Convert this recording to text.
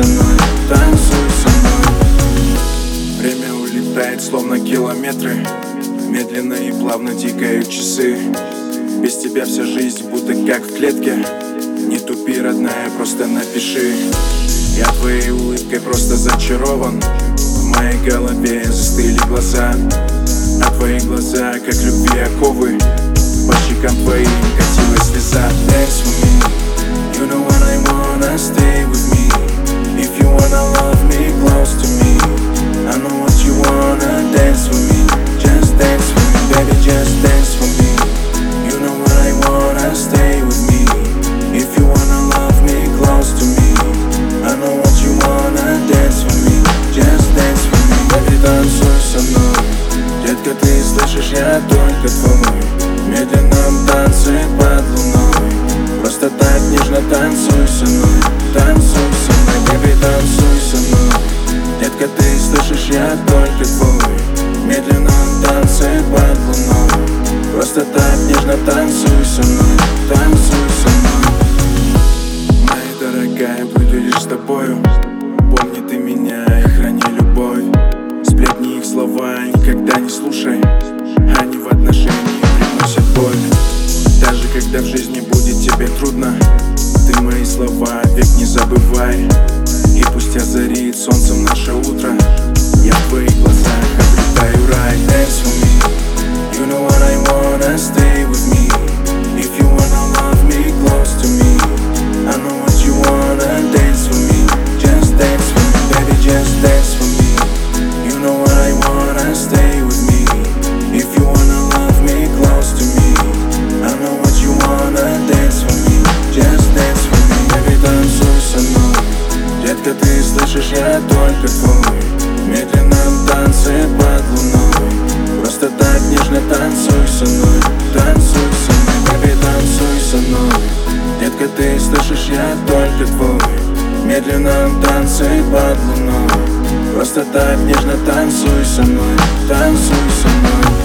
со мной, танцуй со мной. Время улетает, словно километры, медленно и плавно тикают часы. Без тебя вся жизнь будто как в клетке. Не тупи, родная, просто напиши. Я твоей улыбкой просто зачарован. В моей голове застыли глаза, а твои глаза, как любви оковы. По щекам твоим катилась слеза. Dance with me, you know what I wanna, stay with me. If you wanna love me, close to me. I know what you wanna, dance with me. Just dance with me, baby, just dance with me. You know what I wanna, stay with me. If you wanna love me, close to me. I know what you wanna, dance with me. Just dance with me, baby, танцуй со мной. Детка, ты слышишь, я только твой. В медленном танце под луной. Просто так нежно танцуй со мной. Танцуй со мной, baby, танцуй со мной. Детка, ты слышишь, я только твой. В медленном танце под луной. Просто так нежно танцуй со мной. Танцуй со мной. Моя дорогая, буду лишь с тобою. Помни ты меня и храни любовь. Сплетни их слова никогда не слушай. Они в отношении приносят боль. Даже когда в жизни будет тебе трудно, ты мои слова век не забывай. И пусть озарит солнцем наше утро, я в твоих глазах обретаю рай. Dance with me, you know what I wanna, stay with me. If you wanna love me, close to me. I know what you wanna, dance with me. Just dance with me, baby, just dance with me. You know what I wanna, stay with me. If you wanna love me, close to me. I know what you wanna, dance with me. Just dance with me, baby, танцуй со мной. Детка, ты слышишь, я только твой. В медленном танце под луной. Просто так нежно танцуй со мной. Танцуй со мной, baby, танцуй со мной. Детка, ты слышишь, я только твой. В медленном танце под луной. Просто так нежно танцуй со мной. Танцуй со мной.